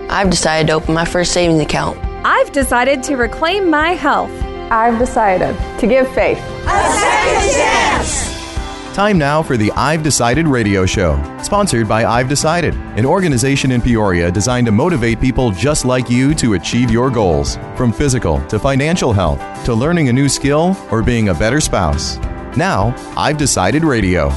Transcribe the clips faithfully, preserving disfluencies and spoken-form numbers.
I've decided to open my first savings account. I've decided to reclaim my health. I've decided to give faith a second chance. Time now for the I've Decided radio show, sponsored by I've Decided, an organization in Peoria designed to motivate people just like you to achieve your goals, from physical to financial health, to learning a new skill or being a better spouse. Now, I've Decided radio.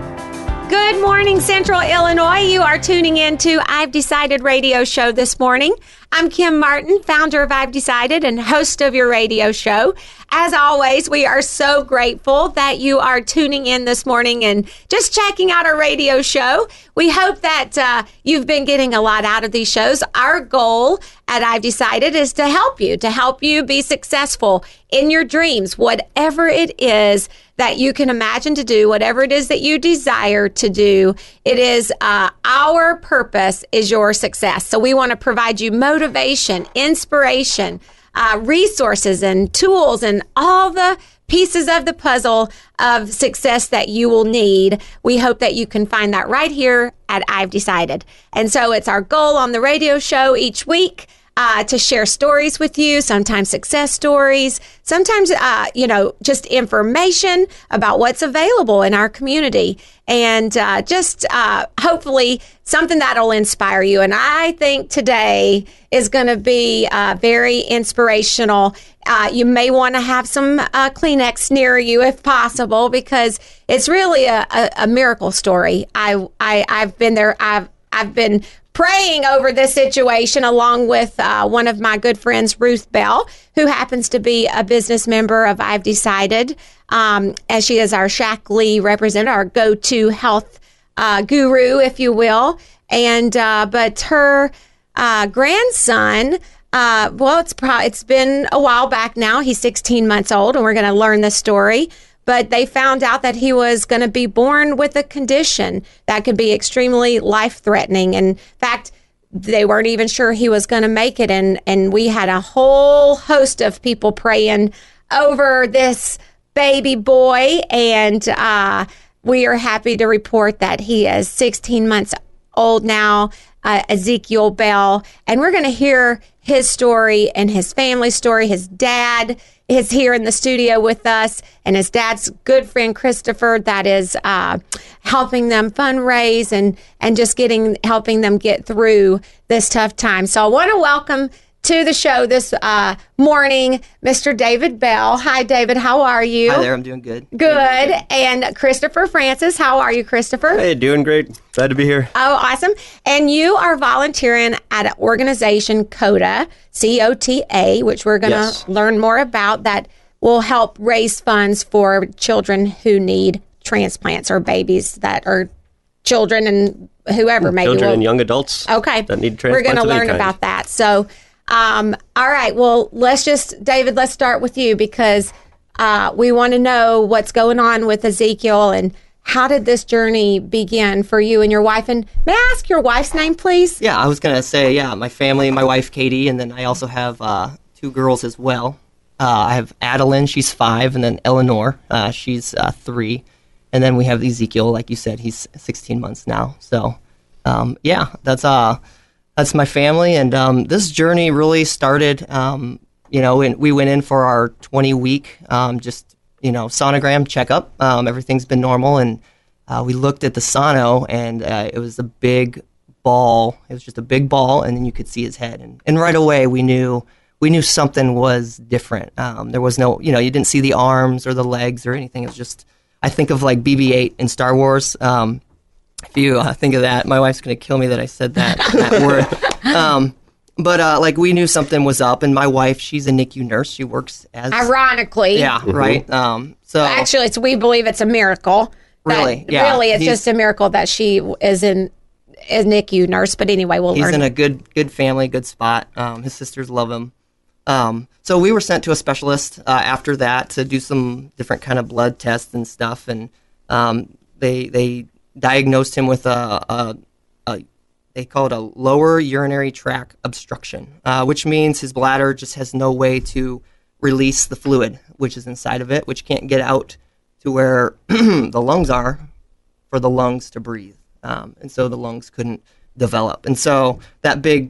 Good morning, Central Illinois. You are tuning in to I've Decided radio show this morning. I'm Kim Martin, founder of I've Decided and host of your radio show. As always, we are so grateful that you are tuning in this morning and just checking out our radio show. We hope that uh, you've been getting a lot out of these shows. Our goal at I've Decided is to help you, to help you be successful in your dreams, whatever it is that you can imagine to do, whatever it is that you desire to do. It is uh, our purpose is your success. So we want to provide you motivation, inspiration, uh, resources and tools and all the pieces of the puzzle of success that you will need. We hope that you can find that right here at I've Decided. And so it's our goal on the radio show each week Uh, to share stories with you, sometimes success stories, sometimes, uh, you know, just information about what's available in our community, and uh, just uh, hopefully something that'll inspire you. And I think today is going to be uh, very inspirational. Uh, you may want to have some uh, Kleenex near you if possible, because it's really a, a, a miracle story. I, I, I've been there. I've, I've been praying over this situation along with uh, one of my good friends, Ruth Bell, who happens to be a business member of I've Decided, um, as she is our Shaklee representative, our go-to health uh, guru, if you will. And uh, but her uh, grandson, uh, well, it's pro- it's been a while back now. He's sixteen months old, and we're going to learn this story. But they found out that he was going to be born with a condition that could be extremely life-threatening. In fact, they weren't even sure he was going to make it. And, and we had a whole host of people praying over this baby boy. And uh, we are happy to report that he is sixteen months old now, uh, Ezekiel Bell. And we're going to hear his story and his family story. His dad is here in the studio with us, and his dad's good friend Christopher that is uh, helping them fundraise and and just getting helping them get through this tough time. So I want to welcome to the show this uh, morning Mister David Bell. Hi, David. How are you? Hi there. I'm doing good. Good. And Christopher Francis. How are you, Christopher? Hey, doing great. Glad to be here. Oh, awesome. And you are volunteering at an organization, COTA, C O T A, which we're going to Yes. learn more about, that will help raise funds for children who need transplants, or babies that are children and whoever maybe. Children will, and young adults okay. that need We're transplants going to of any learn kind. about that. So, um, all right. Well, let's just, David, let's start with you, because uh, we want to know what's going on with Ezekiel, and how did this journey begin for you and your wife? And may I ask your wife's name, please? Yeah, I was going to say, yeah, my family, my wife, Katie, and then I also have uh, two girls as well. Uh, I have Adeline, she's five, and then Eleanor, uh, she's uh, three. And then we have Ezekiel, like you said, he's sixteen months now. So, um, yeah, that's uh, that's my family. And um, this journey really started, um, you know, when we went in for our twenty-week, um, just, you know, sonogram checkup. Um, everything's been normal. And uh, we looked at the sono, and uh, it was a big ball. It was just a big ball, and then you could see his head. And, and right away, we knew we knew something was different. Um, there was no, you know, you didn't see the arms or the legs or anything. It was just, I think of like B B eight in Star Wars. Um, if you uh, think of that, my wife's going to kill me that I said that, that word. Um, but uh, like we knew something was up, and my wife, she's a N I C U nurse. She works as Ironically. yeah, Mm-hmm. right. Um, so Actually, it's, we believe it's a miracle. that- Really? Yeah. Really, it's He's- just a miracle that she is in a N I C U nurse. But anyway, we'll he's learn. in a good good family, good spot. Um, his sisters love him. Um, so we were sent to a specialist uh, after that to do some different kind of blood tests and stuff, and um, they they diagnosed him with a, a, a they call it a lower urinary tract obstruction, uh, which means his bladder just has no way to release the fluid which is inside of it, which can't get out to where the lungs are for the lungs to breathe, um, and so the lungs couldn't develop, and so that big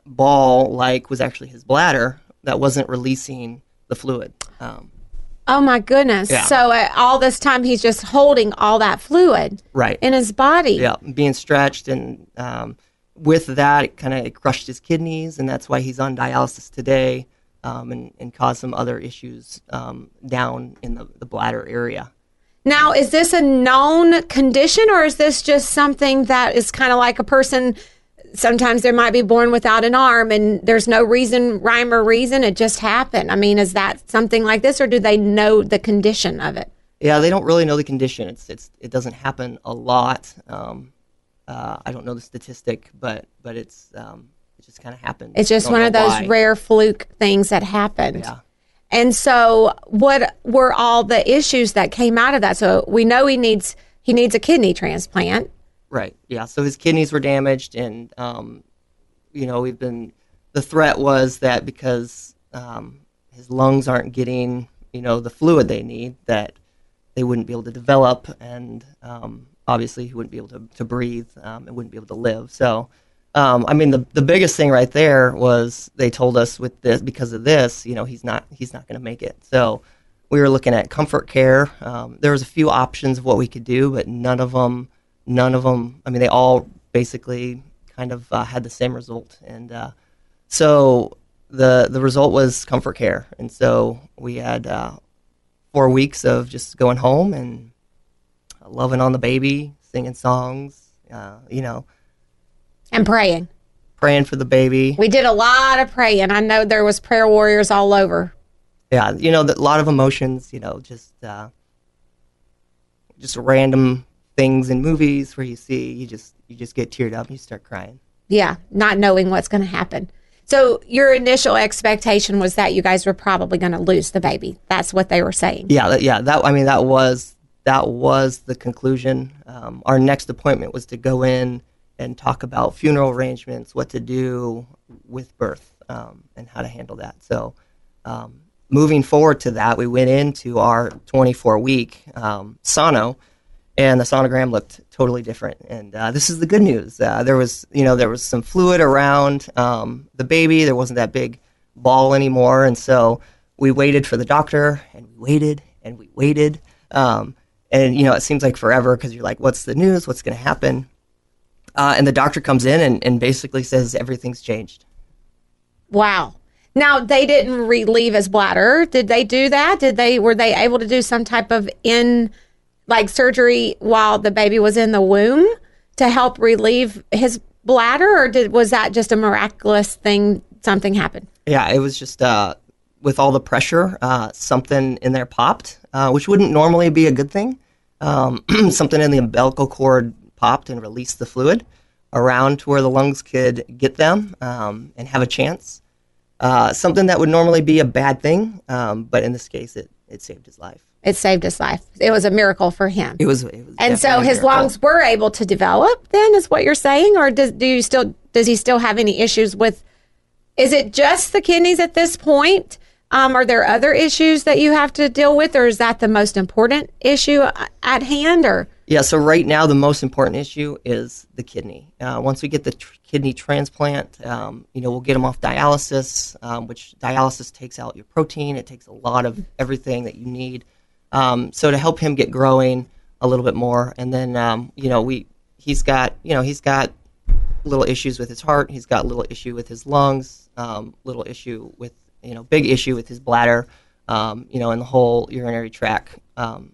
ball, like, was actually his bladder that wasn't releasing the fluid. Um, oh, my goodness. Yeah. So uh, all this time, he's just holding all that fluid right. in his body. Yeah, being stretched. And um, with that, it kind of crushed his kidneys, and that's why he's on dialysis today um, and, and caused some other issues um, down in the, the bladder area. Now, is this a known condition, or is this just something that is kind of like a person, sometimes they might be born without an arm and there's no reason, rhyme or reason, it just happened? I mean, is that something like this, or do they know the condition of it? Yeah, they don't really know the condition. It's it's it doesn't happen a lot. Um, uh, I don't know the statistic, but but it's um, it just kind of happens. It's just one of those why. rare fluke things that happened. Yeah. And so, what were all the issues that came out of that? So we know he needs he needs a kidney transplant. Right. Yeah. So his kidneys were damaged, and um, you know, we've been. The threat was that because um, his lungs aren't getting, you know, the fluid they need, that they wouldn't be able to develop, and um, obviously he wouldn't be able to to breathe um, and wouldn't be able to live. So. Um, I mean, the the biggest thing right there was they told us with this, because of this, you know, he's not he's not going to make it. So we were looking at comfort care. Um, there was a few options of what we could do, but none of them, none of them. I mean, they all basically kind of uh, had the same result. And uh, so the the result was comfort care. And so we had uh, four weeks of just going home and loving on the baby, singing songs, uh, you know. And praying. Praying for the baby. We did a lot of praying. I know there was prayer warriors all over. Yeah, you know, a lot of emotions, you know, just uh, just random things in movies where you see, you just you just get teared up and you start crying. Yeah, not knowing what's going to happen. So your initial expectation was that you guys were probably going to lose the baby. That's what they were saying. Yeah, that, yeah. That I mean, that was that was the conclusion. Um, our next appointment was to go in and talk about funeral arrangements, what to do with birth, um, and how to handle that. So um, moving forward to that, we went into our twenty-four week um, sono, and the sonogram looked totally different. And uh, this is the good news. Uh, there was, you know, there was some fluid around um, the baby. There wasn't that big ball anymore. And so we waited for the doctor, and we waited, and we waited. Um, and, you know, it seems like forever because you're like, what's the news? What's going to happen? Uh, and the doctor comes in and, and basically says everything's changed. Wow. Now, they didn't relieve his bladder. Did they do that? Did they were they able to do some type of in like surgery while the baby was in the womb to help relieve his bladder, or did was that just a miraculous thing? Something happened. Yeah, it was just uh, with all the pressure, uh, something in there popped, uh, which wouldn't normally be a good thing. Um, something in the umbilical cord popped and released the fluid around to where the lungs could get them um, and have a chance. Uh, something that would normally be a bad thing, um, but in this case, it, it saved his life. It saved his life. It was a miracle for him. It was, it was and so his lungs were able to develop. Then, is what you're saying, or does do you still does he still have any issues with? Is it just the kidneys at this point? Um, are there other issues that you have to deal with, or is that the most important issue at hand? Or yeah, so right now the most important issue is the kidney. Uh, once we get the tr- kidney transplant, um, you know, we'll get him off dialysis, um, which dialysis takes out your protein. It takes a lot of everything that you need. Um, so to help him get growing a little bit more, and then um, you know, we he's got you know he's got little issues with his heart. He's got a little issue with his lungs. Um, little issue with you know big issue with his bladder. Um, you know, and the whole urinary tract um,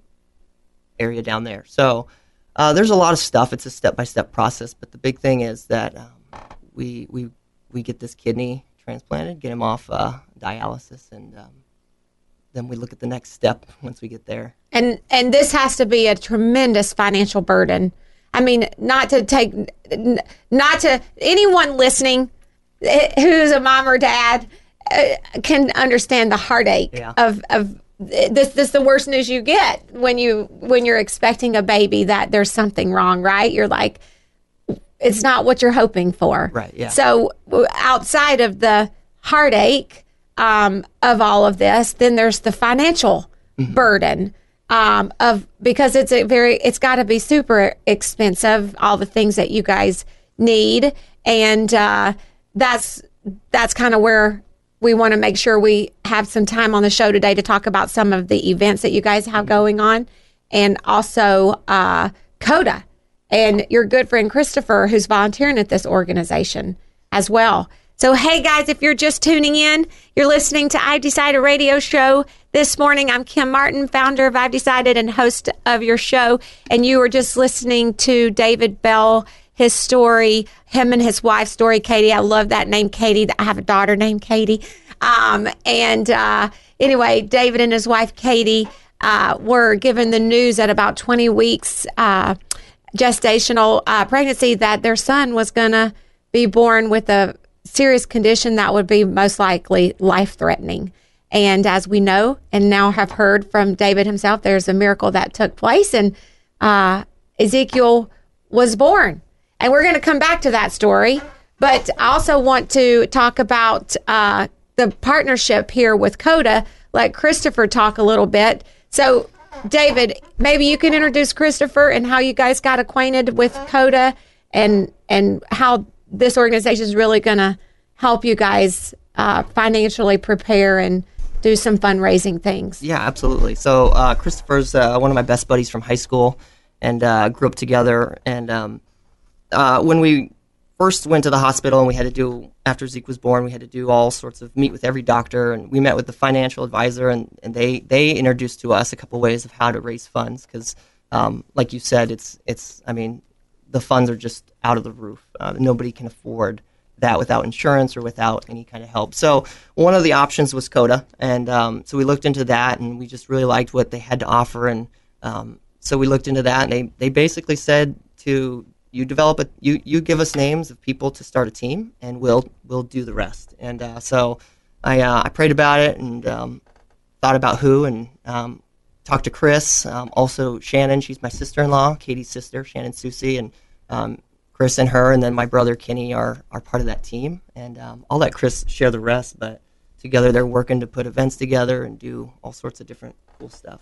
area down there. So uh, there's a lot of stuff. It's a step-by-step process, but the big thing is that um, we we we get this kidney transplanted, get him off uh, dialysis, and um, then we look at the next step once we get there. And and this has to be a tremendous financial burden. I mean, not to take, not to anyone listening who's a mom or dad uh, can understand the heartache yeah. of of this. This is the worst news you get when you when you're expecting a baby, that there's something wrong, right? You're like, it's not what you're hoping for, right? Yeah. So outside of the heartache um, of all of this, then there's the financial mm-hmm. burden. Um, of because it's a very it's got to be super expensive, all the things that you guys need, and uh, that's that's kind of where we want to make sure we have some time on the show today to talk about some of the events that you guys have going on, and also uh, CODA and your good friend Christopher, who's volunteering at this organization as well. So, hey, guys, if you're just tuning in, you're listening to I've Decided Radio Show this morning. I'm Kim Martin, founder of I've Decided and host of your show. And you were just listening to David Bell, his story, him and his wife's story, Katie. I love that name, Katie. I have a daughter named Katie. Um, and uh, anyway, David and his wife, Katie, uh, were given the news at about twenty weeks uh, gestational uh, pregnancy that their son was going to be born with a serious condition that would be most likely life-threatening. And as we know, and now have heard from David himself, there's a miracle that took place, and uh, Ezekiel was born. And we're going to come back to that story. But I also want to talk about uh, the partnership here with CODA. Let Christopher talk a little bit. So, David, maybe you can introduce Christopher and how you guys got acquainted with CODA, and and how this organization is really going to help you guys uh, financially prepare and do some fundraising things. Yeah, absolutely. So uh, Christopher's uh, one of my best buddies from high school, and uh, grew up together. And um, uh, when we first went to the hospital, and we had to do, after Zeke was born, we had to do all sorts of, meet with every doctor, and we met with the financial advisor, and, and they, they introduced to us a couple ways of how to raise funds, because um, like you said, it's, it's, I mean, the funds are just out of the roof. Uh, nobody can afford that without insurance or without any kind of help. So one of the options was CODA, and um, so we looked into that, and we just really liked what they had to offer, and um, so we looked into that, and they, they basically said to you develop a you you give us names of people to start a team, and we'll we'll do the rest. And uh, so I uh, I prayed about it, and um, thought about who, and um, talked to Chris, um, also Shannon. She's my sister-in-law, Katie's sister, Shannon Susie, and um, Chris and her, and then my brother Kenny are are part of that team. And um, I'll let Chris share the rest, but together they're working to put events together and do all sorts of different cool stuff.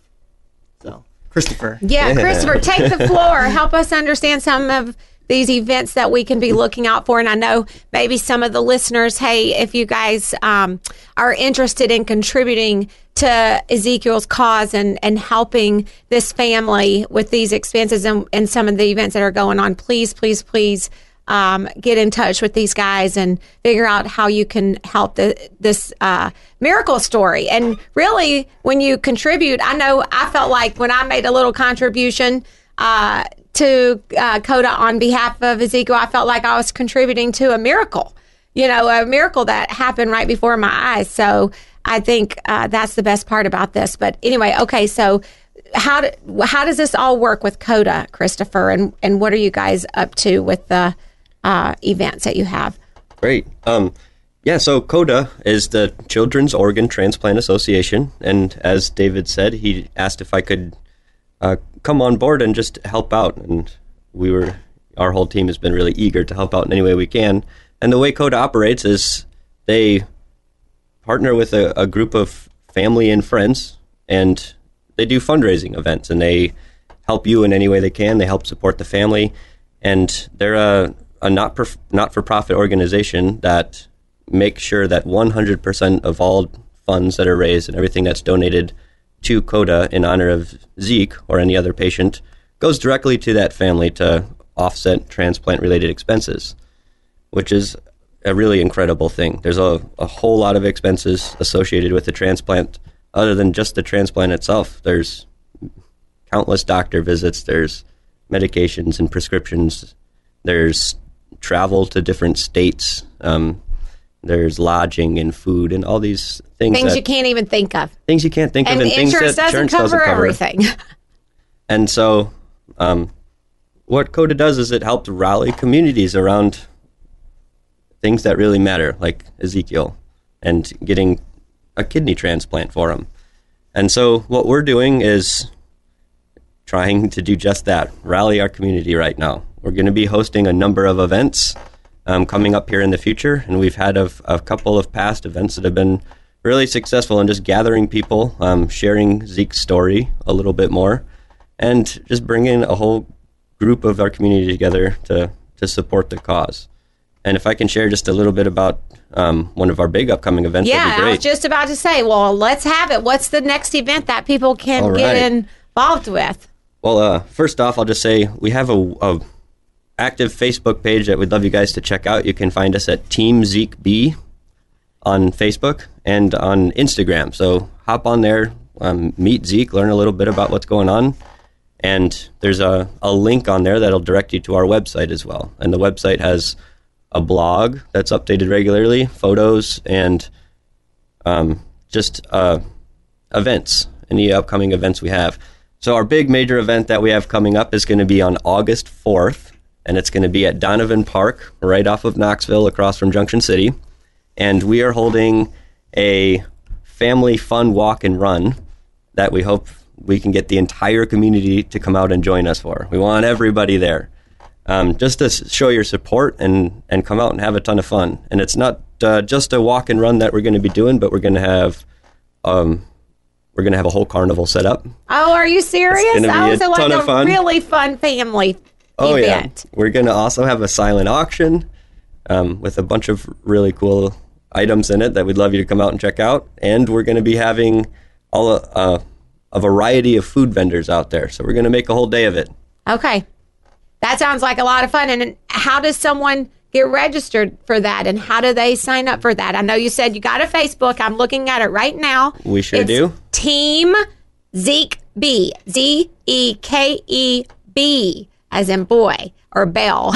So, Christopher. Yeah, Christopher, take the floor. Help us understand some of these events that we can be looking out for. And I know maybe some of the listeners, hey, if you guys um, are interested in contributing to Ezekiel's cause and, and helping this family with these expenses and, and some of the events that are going on, please, please, please um, get in touch with these guys and figure out how you can help the, this uh, miracle story. And really, when you contribute, I know I felt like when I made a little contribution uh, to uh, CODA on behalf of Ezekiel, I felt like I was contributing to a miracle, you know, a miracle that happened right before my eyes. So I think uh, that's the best part about this. But anyway, okay, so how do, how does this all work with CODA, Christopher, and, and what are you guys up to with the uh, events that you have? Great. Um, yeah, so CODA is the Children's Organ Transplant Association, and as David said, he asked if I could uh, come on board and just help out, and we were, our whole team has been really eager to help out in any way we can. And the way CODA operates is they partner with a, a group of family and friends, and they do fundraising events, and they help you in any way they can. They help support the family, and they're a, a not per, not-for-profit organization that makes sure that one hundred percent of all funds that are raised and everything that's donated to CODA in honor of Zeke or any other patient goes directly to that family to offset transplant-related expenses, which is a really incredible thing. There's a, a whole lot of expenses associated with the transplant other than just the transplant itself. There's countless doctor visits, there's medications and prescriptions, there's travel to different states, um, there's lodging and food and all these things. Things that, you can't even think of. Things you can't think and of and things that doesn't insurance cover doesn't cover. everything. And so um, what CODA does is it helps rally communities around things that really matter, like Ezekiel, and getting a kidney transplant for him. And so what we're doing is trying to do just that, rally our community right now. We're going to be hosting a number of events um, coming up here in the future, and we've had a, a couple of past events that have been really successful in just gathering people, um, sharing Zeke's story a little bit more, and just bringing a whole group of our community together to, to support the cause. and if I can share just a little bit about um, one of our big upcoming events, yeah, that'd be great. I was just about to say, well, let's have it. What's the next event that people can All get right. involved with? Well, uh, first off, I'll just say we have a, a active Facebook page that we'd love you guys to check out. You can find us at Team Zeke B on Facebook and on Instagram. So hop on there, um, meet Zeke, learn a little bit about what's going on. And there's a, a link on there that'll direct you to our website as well. And the website has a blog that's updated regularly, photos, and um, just uh, events, any upcoming events we have. So our big major event that we have coming up is going to be on August fourth, and it's going to be at Donovan Park, right off of Knoxville, across from Junction City. And we are holding a family fun walk and run that we hope we can get the entire community to come out and join us for. We want everybody there. Um, just to s- show your support and, and come out and have a ton of fun. And it's not uh, just a walk and run that we're going to be doing, but we're going to have um, we're going to have a whole carnival set up. Oh, are you serious? It's gonna be Oh, a so ton like of a fun. really fun family Oh event. yeah, we're going to also have a silent auction um, with a bunch of really cool items in it that we'd love you to come out and check out. And we're going to be having all uh, a variety of food vendors out there. So we're going to make a whole day of it. Okay. That sounds like a lot of fun. And how does someone get registered for that? And how do they sign up for that? I know you said you got a Facebook. I'm looking at it right now. We sure It's do. Team Zeke B. Z E K E B, as in boy, or Bell.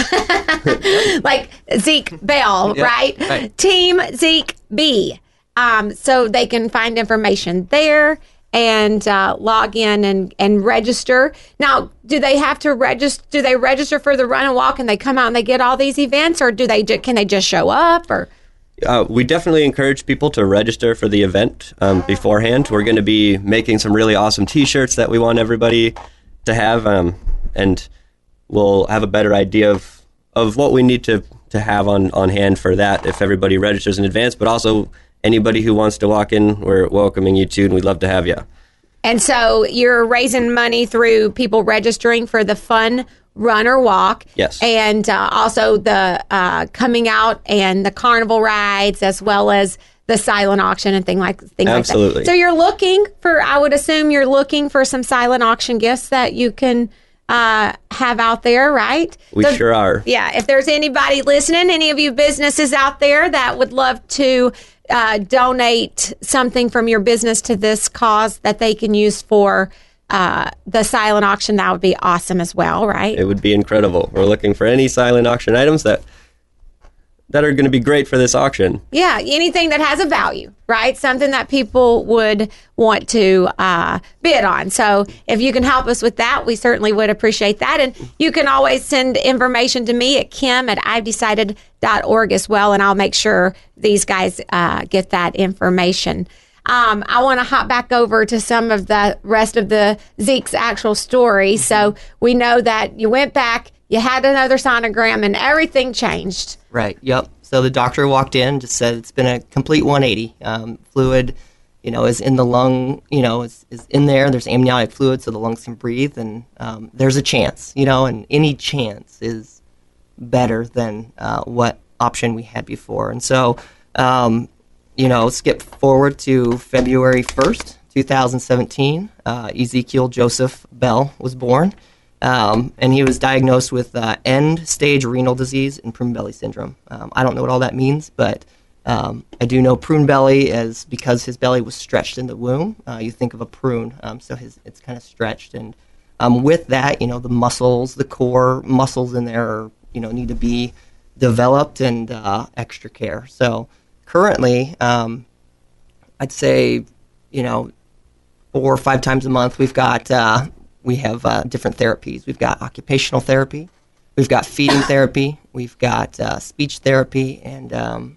Like Zeke Bell, Yeah, right? right. Team Zeke B. Um, so they can find information there and uh, log in and, and register. Now, do they have to register? Do they register for the run and walk, and they come out and they get all these events, or do they? Ju- can they just show up? Or Uh, we definitely encourage people to register for the event um, beforehand. We're going to be making some really awesome T-shirts that we want everybody to have, um, and we'll have a better idea of, of what we need to, to have on, on hand for that if everybody registers in advance. But also, anybody who wants to walk in, we're welcoming you too, and we'd love to have you. and so you're raising money through people registering for the fun run or walk. Yes. And uh, also the uh, coming out and the carnival rides, as well as the silent auction and thing like things Absolutely. like that. So you're looking for, I would assume you're looking for some silent auction gifts that you can uh, have out there, right? We So- sure are. Yeah, if there's anybody listening, any of you businesses out there that would love to uh, donate something from your business to this cause that they can use for uh, the silent auction, that would be awesome as well, right? It would be incredible. We're looking for any silent auction items that that are going to be great for this auction. Yeah, anything that has a value, right? Something that people would want to uh, bid on. So if you can help us with that, we certainly would appreciate that. And you can always send information to me at kim at i've decided dot org as well, and I'll make sure these guys uh, get that information. Um, I want to hop back over to some of the rest of the Zeke's actual story. So we know that you went back, you had another sonogram, and everything changed. Right. Yep. So the doctor walked in, just said it's been a complete one eighty. Um, fluid, you know, is in the lung. You know, is is in there. There's amniotic fluid, so the lungs can breathe, and um, there's a chance. You know, and any chance is better than uh, what option we had before. And so, um, you know, skip forward to February first, two thousand seventeen. Uh, Ezekiel Joseph Bell was born. Um, and he was diagnosed with uh, end-stage renal disease and prune belly syndrome. Um, I don't know what all that means, but um, I do know prune belly is because his belly was stretched in the womb. Uh, you think of a prune, um, so his it's kind of stretched, and um, with that, you know, the muscles, the core muscles in there, are, you know, need to be developed and uh, extra care. So currently, um, I'd say, you know, four or five times a month, we've got. Uh, We have uh, different therapies. We've got occupational therapy, we've got feeding therapy, we've got uh, speech therapy, and um,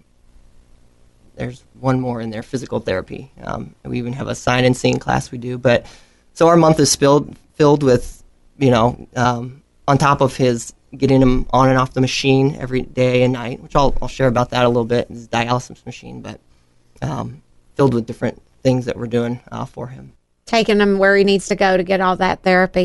there's one more in there, physical therapy. Um, we even have a sign and sing class we do. But so our month is filled filled with, you know, um, on top of his getting him on and off the machine every day and night, which I'll I'll share about that a little bit. His dialysis machine, but um, filled with different things that we're doing uh, for him. Taking him where he needs to go to get all that therapy.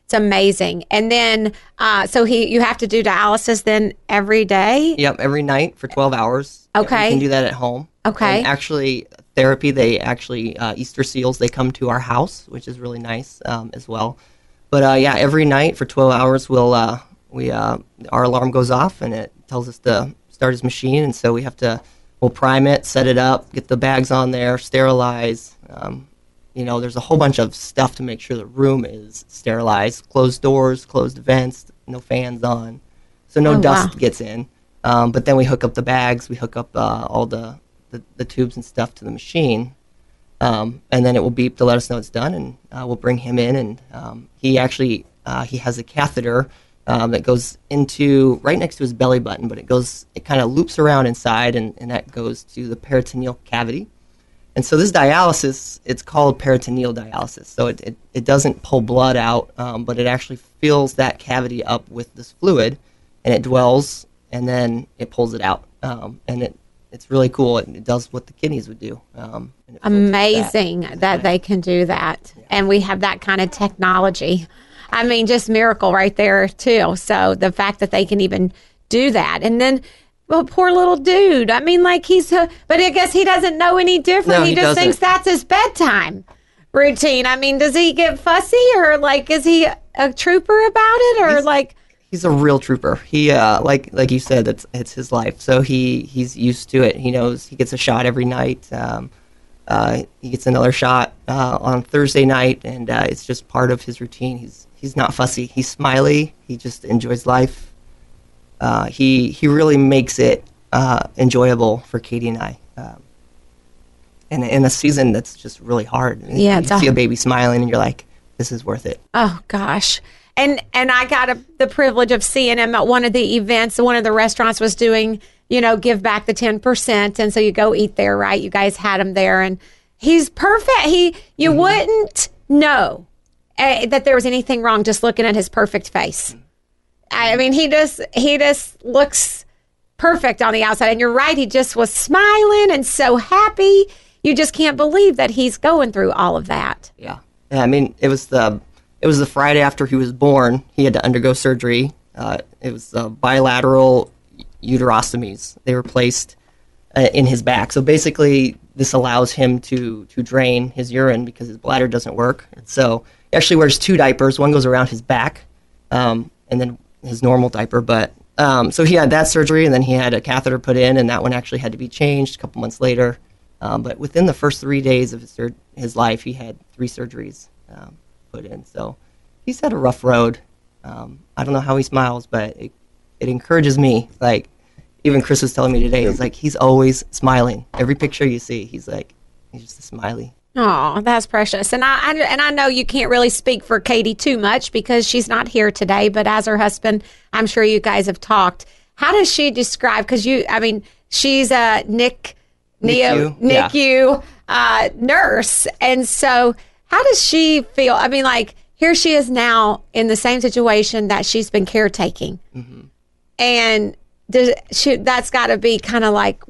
It's amazing. And then, uh, so he, you have to do dialysis then every day? Yep, every night for twelve hours. Okay. You can do that at home. Okay. And actually, therapy, they actually, uh, Easter seals, they come to our house, which is really nice um, as well. But uh, yeah, every night for twelve hours, we'll, uh, we, uh, our alarm goes off and it tells us to start his machine. And so we have to, we'll prime it, set it up, get the bags on there, sterilize. Um, you know, there's a whole bunch of stuff to make sure the room is sterilized. Closed doors, closed vents, no fans on. So no Oh, dust wow. gets in. Um, but then we hook up the bags, we hook up uh, all the, the, the tubes and stuff to the machine. Um, and then it will beep to let us know it's done, and uh, we'll bring him in. And um, he actually, uh, he has a catheter um, that goes into, right next to his belly button, but it goes, it kind of loops around inside, and, and that goes to the peritoneal cavity. And so this dialysis, it's called peritoneal dialysis. So it, it, it doesn't pull blood out, um, but it actually fills that cavity up with this fluid, and it dwells, and then it pulls it out. Um, and it it's really cool. It, it does what the kidneys would do. Um, and it filters Amazing that, that. they can do that. Yeah. And we have that kind of technology. I mean, just miracle right there, too. So the fact that they can even do that. And then, well, poor little dude. I mean, like he's, a, but I guess he doesn't know any different. No, he, he just doesn't. thinks that's his bedtime routine. I mean, does he get fussy, or like, is he a trooper about it, or He's- like? He's a real trooper. He, uh, like like you said, it's it's his life. So he, he's used to it. He knows he gets a shot every night. Um, uh, he gets another shot uh, on Thursday night, and uh, it's just part of his routine. He's he's not fussy. He's smiley. He just enjoys life. Uh, he he really makes it uh, enjoyable for Katie and I. Um, in in a season that's just really hard. Yeah, you it's see a- a baby smiling, and you're like, this is worth it. Oh gosh. And and I got a, the privilege of seeing him at one of the events. One of the restaurants was doing, you know, give back the ten percent. And so you go eat there, right? You guys had him there, and he's perfect. He You mm-hmm. wouldn't know uh, that there was anything wrong just looking at his perfect face. I mean, he just, he just looks perfect on the outside. And you're right. He just was smiling and so happy. You just can't believe that he's going through all of that. Yeah. Yeah, I mean, it was the it was the Friday after he was born. He had to undergo surgery. Uh, it was uh, bilateral uterostomies. They were placed uh, in his back. So basically, this allows him to to drain his urine because his bladder doesn't work. So he actually wears two diapers. One goes around his back, um, and then his normal diaper. But um, so he had that surgery, and then he had a catheter put in, and that one actually had to be changed a couple months later. Um, but within the first three days of his, sur- his life, he had three surgeries um, put in. So he's had a rough road. Um, I don't know how he smiles, but it, it encourages me. Like, even Chris was telling me today, it's like he's always smiling. Every picture you see, he's like, he's just a smiley. Oh, that's precious. And I, I and I know you can't really speak for Katie too much because she's not here today. But as her husband, I'm sure you guys have talked. How does she describe? Because you, I mean, she's a Nick. Neo, NICU, yeah. NICU uh, nurse. And so how does she feel? I mean, like, here she is now in the same situation that she's been caretaking. Mm-hmm. And does she, that's got to be kind of like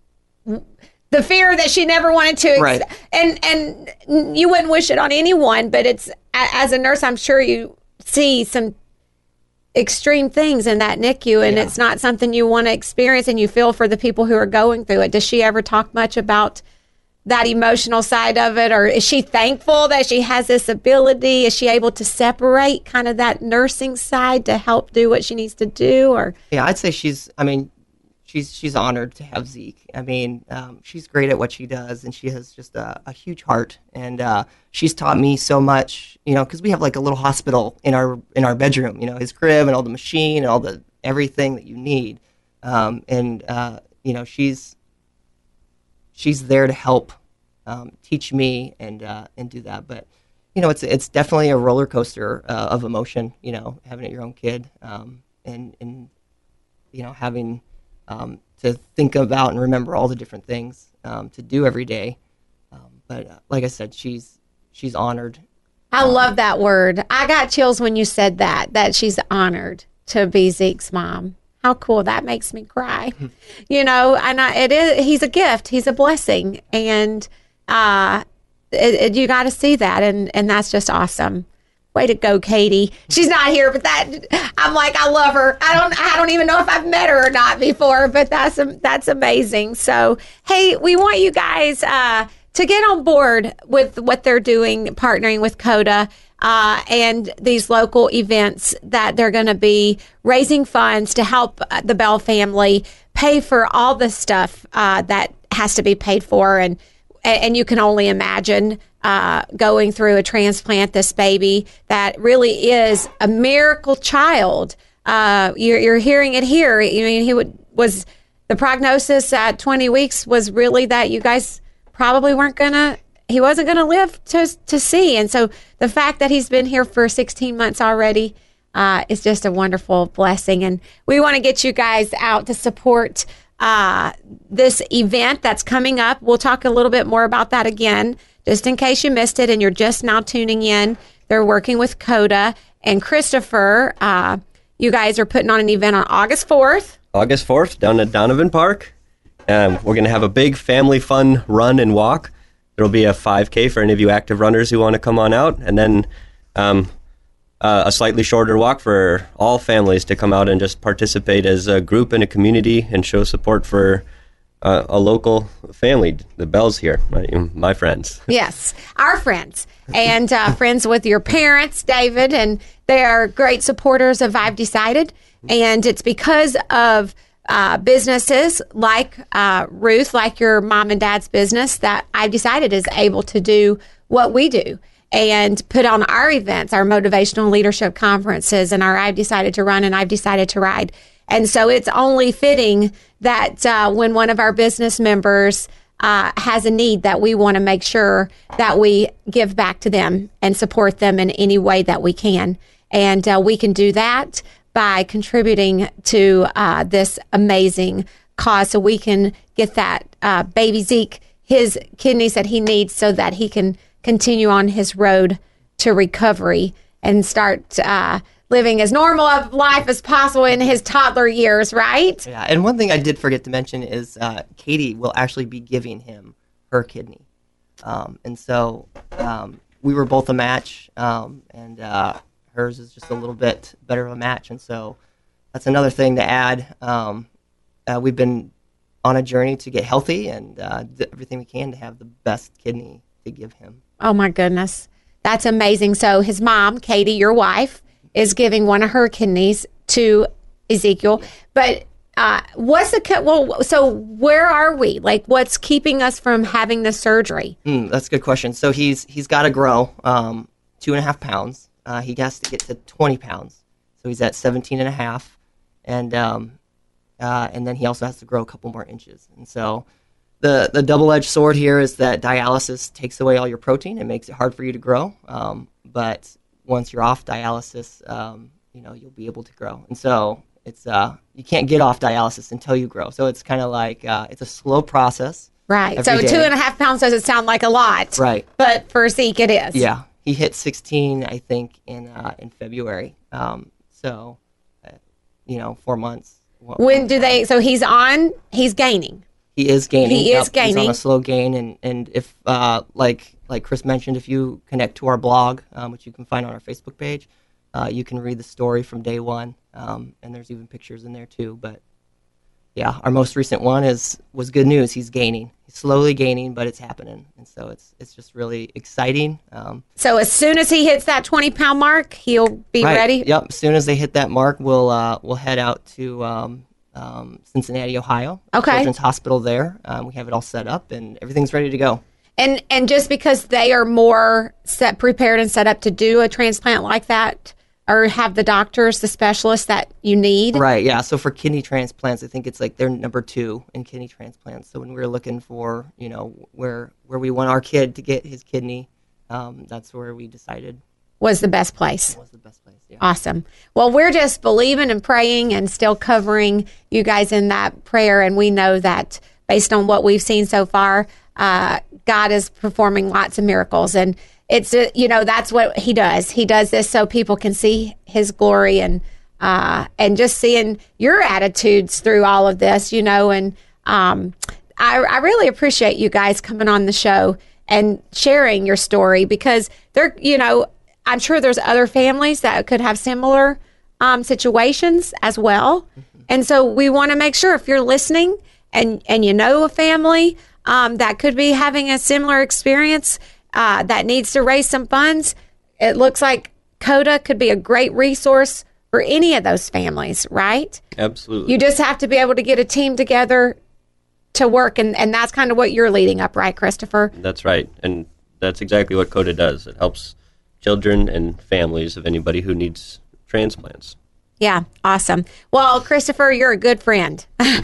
the fear that she never wanted to. Ex- right. And, and you wouldn't wish it on anyone, but it's, as a nurse, I'm sure you see some extreme things in that N I C U, and yeah. it's not something you want to experience, and you feel for the people who are going through it. Does she ever talk much about that emotional side of it, or is she thankful that she has this ability? Is she able to separate kind of that nursing side to help do what she needs to do? Or yeah, I'd say she's, I mean, she's she's honored to have Zeke. I mean, um, she's great at what she does, and she has just a, a huge heart. And uh, she's taught me so much, you know, because we have like a little hospital in our in our bedroom, you know, his crib and all the machine and all the everything that you need. Um, and uh, you know, she's she's there to help um, teach me and uh, and do that. But you know, it's it's definitely a roller coaster uh, of emotion. You know, having it your own kid, um, and and you know, having Um, to think about and remember all the different things um, to do every day. Um, but uh, like I said, she's she's honored. I um, love that word. I got chills when you said that, that she's honored to be Zeke's mom. How cool. That makes me cry. You know, and I, it is, he's a gift. He's a blessing. And uh, it, it, you got to see that. And, and that's just awesome. Way to go, Katie. She's not here, but that I'm like, I love her. I don't I don't even know if I've met her or not before, but that's that's amazing. So, hey, we want you guys uh, to get on board with what they're doing, partnering with CODA uh, and these local events that they're going to be raising funds to help the Bell family pay for all the stuff uh, that has to be paid for. And, and you can only imagine Uh, going through a transplant, this baby that really is a miracle child. Uh, you're, you're hearing it here. I mean, he would, was the prognosis at twenty weeks was really that you guys probably weren't gonna. He wasn't gonna live to to see. And so the fact that he's been here for sixteen months already uh, is just a wonderful blessing. And we want to get you guys out to support uh, this event that's coming up. We'll talk a little bit more about that again. Just in case you missed it and you're just now tuning in, they're working with CODA and Christopher. Uh, you guys are putting on an event on August fourth. August fourth, down at Donovan Park. Um, we're going to have a big family fun run and walk. There will be a five K for any of you active runners who want to come on out. And then um, uh, a slightly shorter walk for all families to come out and just participate as a group and a community and show support for Uh, a local family, the Bells here, my, my friends. Yes, our friends, and uh, friends with your parents, David, and they are great supporters of I've Decided, and it's because of uh, businesses like uh, Ruth, like your mom and dad's business, that I've Decided is able to do what we do and put on our events, our motivational leadership conferences, and our I've Decided to Run and I've Decided to Ride. And so it's only fitting that uh, when one of our business members uh, has a need, that we want to make sure that we give back to them and support them in any way that we can. And uh, we can do that by contributing to uh, this amazing cause, so we can get that uh, baby Zeke his kidneys that he needs so that he can continue on his road to recovery and start uh living as normal of life as possible in his toddler years, right? Yeah, and one thing I did forget to mention is uh, Katie will actually be giving him her kidney. Um, and so um, we were both a match, um, and uh, hers is just a little bit better of a match. And so that's another thing to add. Um, uh, we've been on a journey to get healthy and uh, do everything we can to have the best kidney to give him. Oh, my goodness. That's amazing. So his mom, Katie, your wife, is giving one of her kidneys to Ezekiel. But uh, what's the, well, so where are we? Like, what's keeping us from having the surgery? Mm, that's a good question. So he's he's got to grow um, two and a half pounds. Uh, he has to get to twenty pounds. So he's at seventeen and a half. And, um, uh, and then he also has to grow a couple more inches. And so the, the double-edged sword here is that dialysis takes away all your protein. It makes it hard for you to grow. Um, but once you're off dialysis, um, you know, you'll be able to grow. And so it's uh, you can't get off dialysis until you grow. So it's kind of like uh, it's a slow process. Right. So day. two and a half pounds doesn't sound like a lot. Right. But for Zeke, it is. Yeah. He hit sixteen, I think, in uh, in February. Um, so, uh, you know, four months. When do they? So he's on. He's gaining. He is gaining. He yep, is gaining. He's on a slow gain, and and if uh, like. Like Chris mentioned, if you connect to our blog, um, which you can find on our Facebook page, uh, you can read the story from day one, um, and there's even pictures in there too. But yeah, our most recent one is was good news. He's gaining. He's slowly gaining, but it's happening, and so it's it's just really exciting. Um, so as soon as he hits that twenty pound mark, he'll be right, ready. Yep. As soon as they hit that mark, we'll uh, we'll head out to um, um, Cincinnati, Ohio. Okay. Children's Hospital there. Um, we have it all set up, and everything's ready to go. And and just because they are more set, prepared and set up to do a transplant like that, or have the doctors, the specialists that you need? Right, yeah. So for kidney transplants, I think it's like they're number two in kidney transplants. So when we were looking for, you know, where where we want our kid to get his kidney, um, that's where we decided. Was the best place. Was the best place, yeah. Awesome. Well, we're just believing and praying and still covering you guys in that prayer. And we know that based on what we've seen so far, uh, God is performing lots of miracles. And it's, uh, you know, that's what he does. He does this so people can see his glory, and uh, and just seeing your attitudes through all of this, you know. And um, I, I really appreciate you guys coming on the show and sharing your story, because they're, you know, I'm sure there's other families that could have similar um, situations as well. Mm-hmm. And so we want to make sure if you're listening and, and you know a family um, that could be having a similar experience uh, that needs to raise some funds, it looks like CODA could be a great resource for any of those families, right? Absolutely. You just have to be able to get a team together to work, and, and that's kind of what you're leading up, right, Christopher? That's right. And that's exactly what CODA does. It helps children and families of anybody who needs transplants. Yeah, awesome. Well, Christopher, you're a good friend.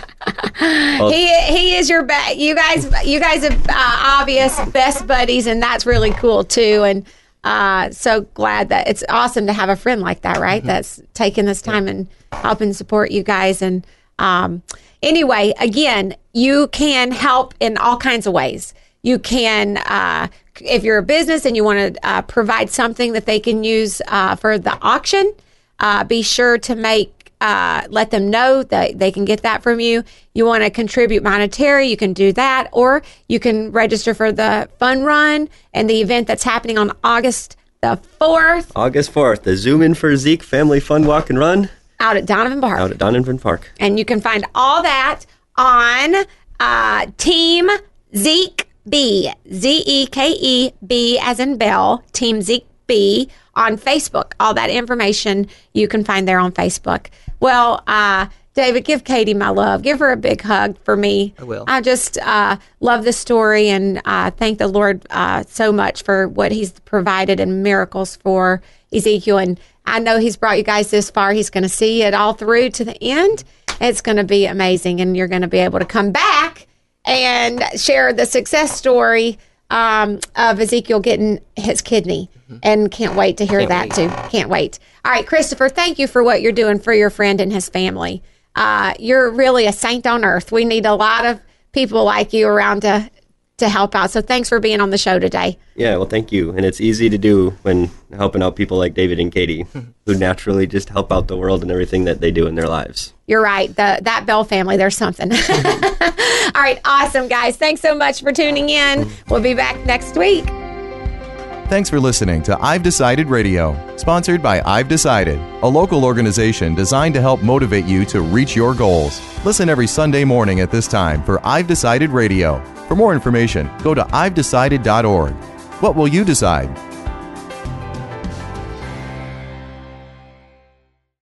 well, he he is your best. You guys, you guys have uh, obvious best buddies, and that's really cool too. And uh, so glad that it's awesome to have a friend like that, right? Mm-hmm. That's taking this time and helping support you guys. And um, anyway, again, you can help in all kinds of ways. You can, uh, if you're a business and you want to uh, provide something that they can use uh, for the auction. Uh, be sure to make, uh, let them know that they can get that from you. You want to contribute monetary, you can do that, or you can register for the fun run and the event that's happening on August the fourth. August fourth, the Zoom In for Zeke Family Fun Walk and Run. Out at Donovan Park. Out at Donovan Park. And you can find all that on uh, Team Zeke B, Z E K E B as in Bell, Team Zeke B on Facebook. All that information you can find there on Facebook. Well, uh, David, give Katie my love. Give her a big hug for me. I will. I just uh, love this story and uh, thank the Lord uh, so much for what he's provided and miracles for Ezekiel. And I know he's brought you guys this far. He's going to see it all through to the end. It's going to be amazing. And you're going to be able to come back and share the success story um, of Ezekiel getting his kidney. Mm-hmm. And can't wait to hear can't that wait. too. Can't wait. All right, Christopher, thank you for what you're doing for your friend and his family. Uh, you're really a saint on earth. We need a lot of people like you around to to help out. So thanks for being on the show today. Yeah, well, thank you. And it's easy to do when helping out people like David and Katie, who naturally just help out the world and everything that they do in their lives. You're right. The that Bell family, there's something. All right, awesome, guys. Thanks so much for tuning in. We'll be back next week. Thanks for listening to I've Decided Radio, sponsored by I've Decided, a local organization designed to help motivate you to reach your goals. Listen every Sunday morning at this time for I've Decided Radio. For more information, go to I've decided dot org. What will you decide?